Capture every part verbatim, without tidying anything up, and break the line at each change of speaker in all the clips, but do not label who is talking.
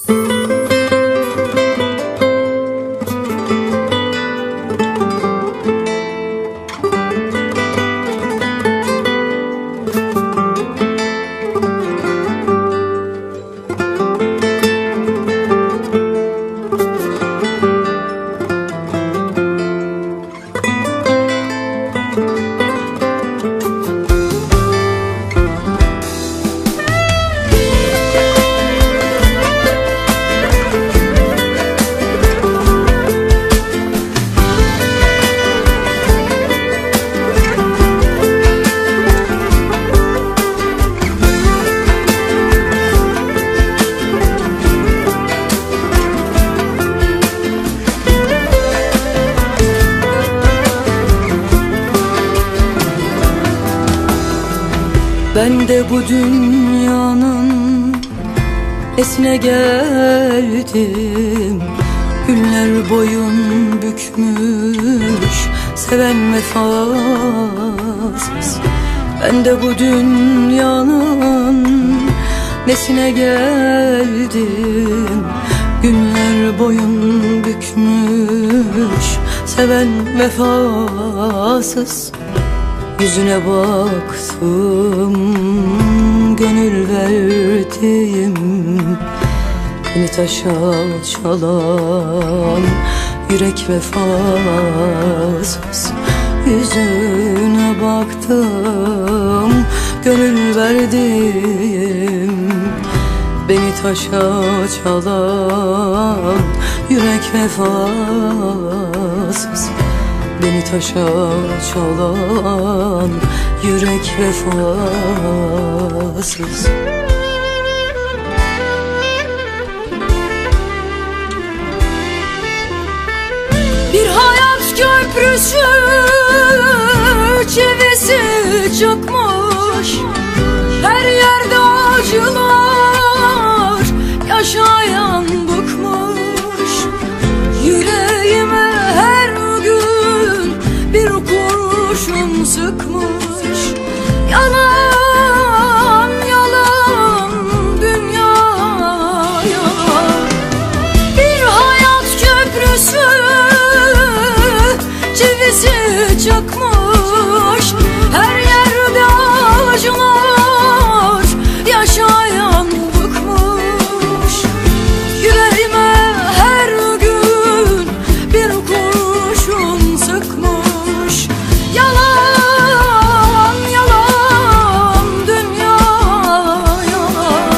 Ben de bu dünyanın esine geldim. Günler boyun bükmüş seven vefasız. Ben de bu dünyanın nesine geldim. Günler boyun bükmüş seven vefasız. Yüzüne baktım, gönül verdim. Beni taşa çalan yürek vefasız. Yüzüne baktım, gönül verdim. Beni taşa çalan yürek vefasız. Beni taşa çalan yürek vefasız.
Bir hayat köprüsü çivisi çıkmış. Her yerde acılar, yaşayan bıkmış. Yüreğime her gün bir kurşun sıkmış. Yalan, yalan dünya, yalan. Bir hayat köprüsü çivisi çıkmış. Her yerde acılar, yaşayan bıkmış. Yüreğime her gün bir kurşun sıkmış. Yalan, yalan dünya, yalan.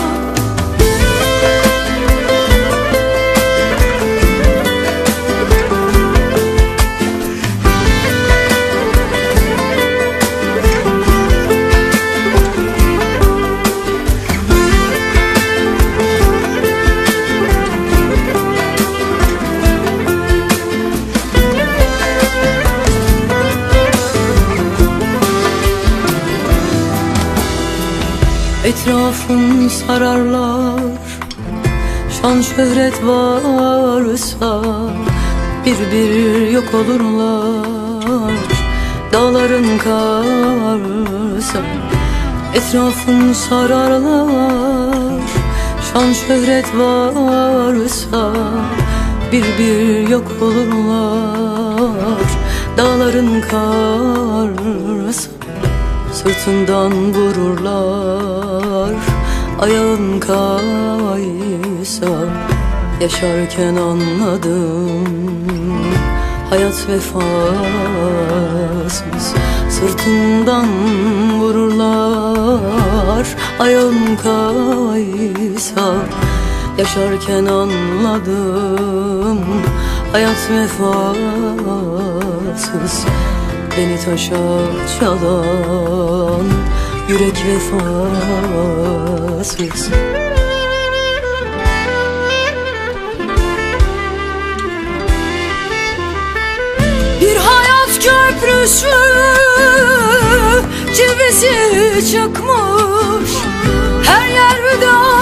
Etrafın sararlar, şan şöhret varsa bir bir yok olurlar. Dağların karsa etrafın sararlar, şan şöhret varsa bir bir yok olurlar. Dağların karsa sırtından vururlar. Ayağın kaysa yaşarken anladım, hayat vefasız. Sırtından vururlar. Ayağın kaysa yaşarken anladım, hayat vefasız. Beni taşa çalan yürek vefasız.
Bir hayat köprüsü çivisi çıkmış. Her yerde